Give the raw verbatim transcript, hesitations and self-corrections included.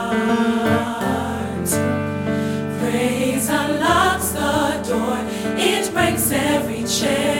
Praise unlocks the door, it breaks every chain.